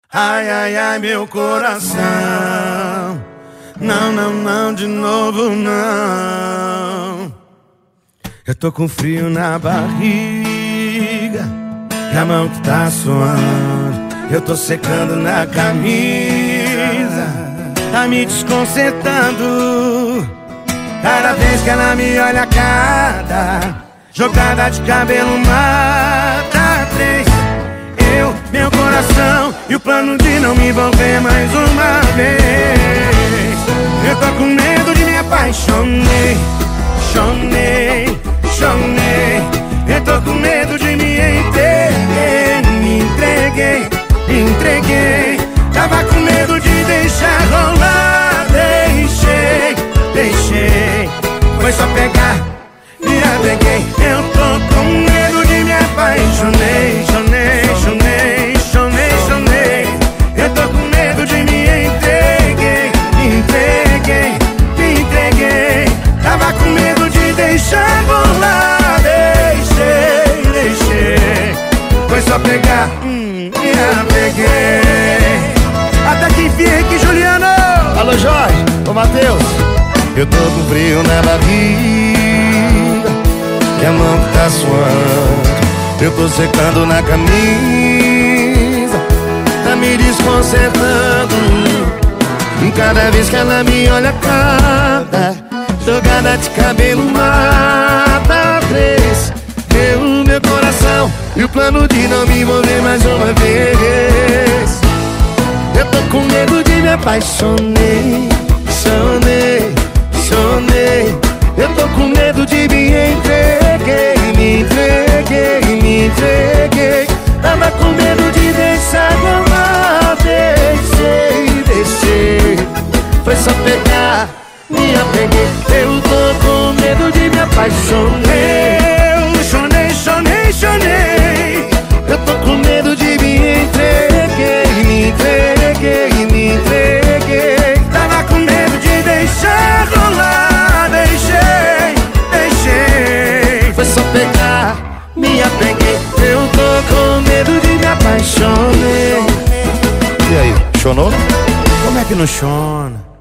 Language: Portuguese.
Ai, ai, ai, meu coração. Não, não, não, de novo não. Eu tô com frio na barriga e a mão que tá suando. Eu tô secando na camisa, tá me desconcertando. Cada vez que ela me olha, cada jogada de cabelo mata três. Eu, meu coração e o plano de não me envolver mais uma vez. Eu tô com medo de me apaixonei, chonei, chonei. Eu tô com medo de me entreguei, me entreguei, me entreguei. Tava com medo de deixar rolar, deixei, deixei. Foi só pegar, me apeguei. Eu tô com medo de me apaixonei, chonei, chonei, chonei, chonei. Eu tô com medo de me entreguei, me entreguei, me entreguei. Tava com medo de deixar rolar, deixei, deixei. Foi só pegar, me apeguei. Até que enfim, aqui, Juliano. Alô, Jorge, ô Matheus. Eu tô com frio na barriga e a mão que tá suando. Eu tô secando na camisa, tá me desconcertando. Cada vez que ela me olha, cada jogada de cabelo mata três. Eu, meu coração e o plano de não me envolver mais uma vez. Eu tô com medo de me apaixonei, chonei, chonei. Eu tô com medo de me entreguei, me entreguei, me entreguei. Tava com medo de deixar rolar, deixei, deixei. Foi só pegar, me apeguei. Eu tô com medo de me apaixonei. Eu chonei, chonei, chonei. Eu tô com medo de me entreguei, me entreguei, me entreguei. Tava com medo de deixar rolar, deixei, deixei. Foi só pegar, me apeguei. Eu tô com medo de me apaixonei. E aí, chonou? Como é que não chona?